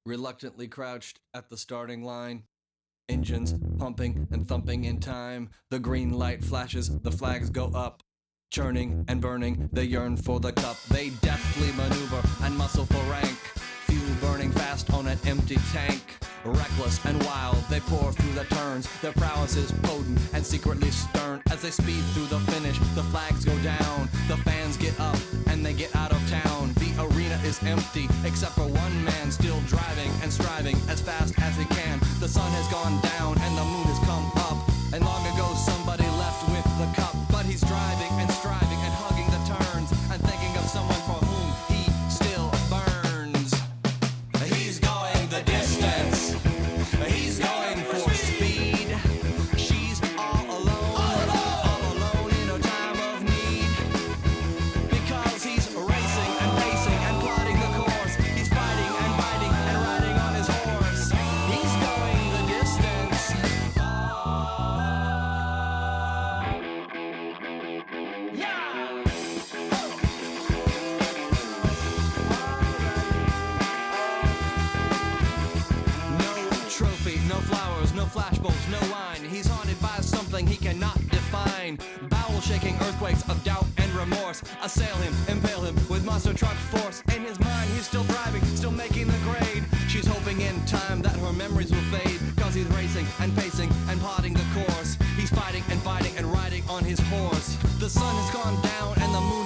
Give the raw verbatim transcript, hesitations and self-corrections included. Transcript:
reluctantly crouched at the starting line. Engines pumping and thumping in time. The green light flashes, the flags go up. Churning and burning, they yearn for the cup. They deftly maneuver and muscle for rank. Fuel burning fast on an empty tank. Reckless and wild, they pour through the turns. Their prowess is potent and secretly stern. As they speed through the finish, the flags go down. The fans get up and they get out of town. The arena is empty, except for one man still driving and striving as fast as he can. The sun has gone down and the moon has come up. And long ago somebody left with the cup. But he's driving and striving and hugging the turns and thinking of someone for whom he still burns. He's going the distance. He's going for speed. She's all alone, all alone in a time of need. Because he's racing and pacing and plotting the course. He's fighting and biting and riding on his horse. He's going the distance. Yeah! No trophy, no flowers, no flashbulbs, no wine. He's haunted by something he cannot define. Bowel-shaking earthquakes of doubt and remorse assail him, impale him with monster truck force. In his mind, he's still driving, still making the grade. She's hoping in time that her memories will fade. Cause he's racing and pacing and plotting the course. He's fighting and fighting and riding on his horse. The sun has gone down and the moon